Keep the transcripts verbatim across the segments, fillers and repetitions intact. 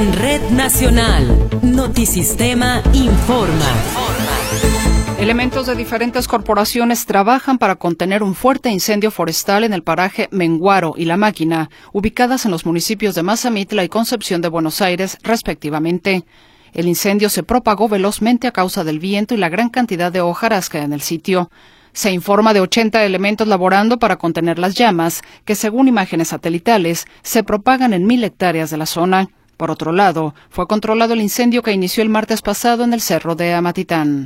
En Red Nacional, Notisistema informa. Elementos de diferentes corporaciones trabajan para contener un fuerte incendio forestal en el paraje Menguaro y La Máquina, ubicadas en los municipios de Mazamitla y Concepción de Buenos Aires, respectivamente. El incendio se propagó velozmente a causa del viento y la gran cantidad de hojarasca en el sitio. Se informa de ochenta elementos laborando para contener las llamas, que según imágenes satelitales, se propagan en mil hectáreas de la zona. Por otro lado, fue controlado el incendio que inició el martes pasado en el cerro de Amatitán.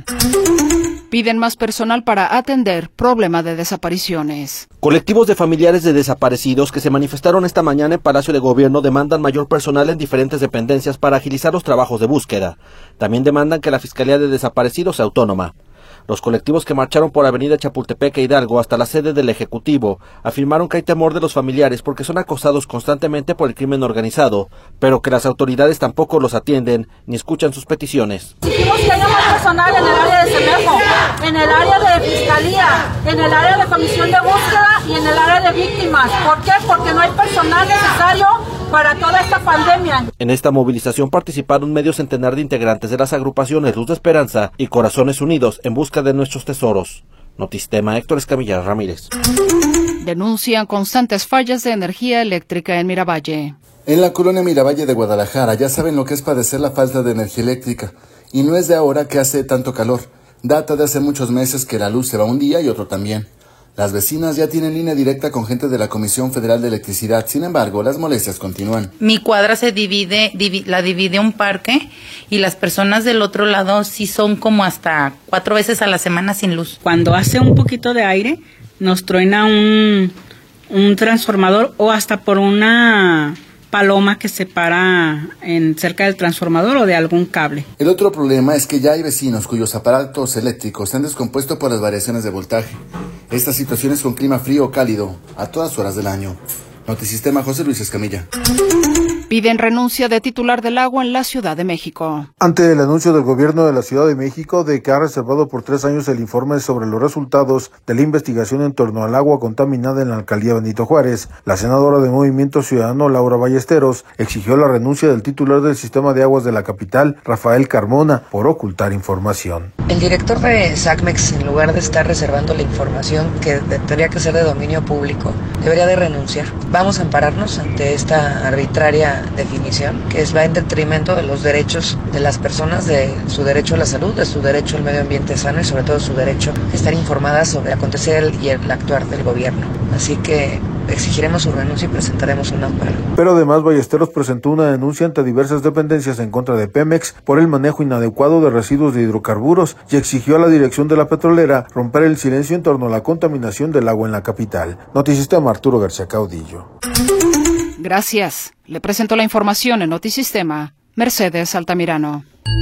Piden más personal para atender problema de desapariciones. Colectivos de familiares de desaparecidos que se manifestaron esta mañana en Palacio de Gobierno demandan mayor personal en diferentes dependencias para agilizar los trabajos de búsqueda. También demandan que la Fiscalía de Desaparecidos sea autónoma. Los colectivos que marcharon por Avenida Chapultepec e Hidalgo hasta la sede del Ejecutivo afirmaron que hay temor de los familiares porque son acosados constantemente por el crimen organizado, pero que las autoridades tampoco los atienden ni escuchan sus peticiones. Exigimos que haya más personal en el área de Semejo, en el área de Fiscalía, en el área de Comisión de Búsqueda y en el área de Víctimas. ¿Por qué? Porque no hay personal necesario para toda esta pandemia. En esta movilización participaron medio centenar de integrantes de las agrupaciones Luz de Esperanza y Corazones Unidos en busca de nuestros tesoros. Notisistema, Héctor Escamilla Ramírez. Denuncian constantes fallas de energía eléctrica en Miravalle. En la colonia Miravalle de Guadalajara ya saben lo que es padecer la falta de energía eléctrica. Y no es de ahora que hace tanto calor. Data de hace muchos meses que la luz se va un día y otro también. Las vecinas ya tienen línea directa con gente de la Comisión Federal de Electricidad. Sin embargo, las molestias continúan. Mi cuadra se divide, divi, la divide un parque y las personas del otro lado sí son como hasta cuatro veces a la semana sin luz. Cuando hace un poquito de aire, nos truena un, un transformador o hasta por una paloma que se para en cerca del transformador o de algún cable. El otro problema es que ya hay vecinos cuyos aparatos eléctricos se han descompuesto por las variaciones de voltaje. Estas situaciones con clima frío o cálido a todas horas del año. Notisistema, José Luis Escamilla. Piden renuncia de titular del agua en la Ciudad de México. Ante el anuncio del gobierno de la Ciudad de México de que ha reservado por tres años el informe sobre los resultados de la investigación en torno al agua contaminada en la alcaldía Benito Juárez, la senadora de Movimiento Ciudadano Laura Ballesteros exigió la renuncia del titular del sistema de aguas de la capital, Rafael Carmona, por ocultar información. El director de SACMEX, en lugar de estar reservando la información que tendría que ser de dominio público, debería de renunciar. Vamos a ampararnos ante esta arbitraria definición que es va en detrimento de los derechos de las personas, de su derecho a la salud, de su derecho al medio ambiente sano y sobre todo su derecho a estar informadas sobre el acontecer y el actuar del gobierno. Así que exigiremos su renuncia y presentaremos un amparo. Pero además Ballesteros presentó una denuncia ante diversas dependencias en contra de Pemex por el manejo inadecuado de residuos de hidrocarburos y exigió a la dirección de la petrolera romper el silencio en torno a la contaminación del agua en la capital. Notisistema, Arturo García Caudillo. Gracias. Le presento la información en Notisistema, Mercedes Altamirano.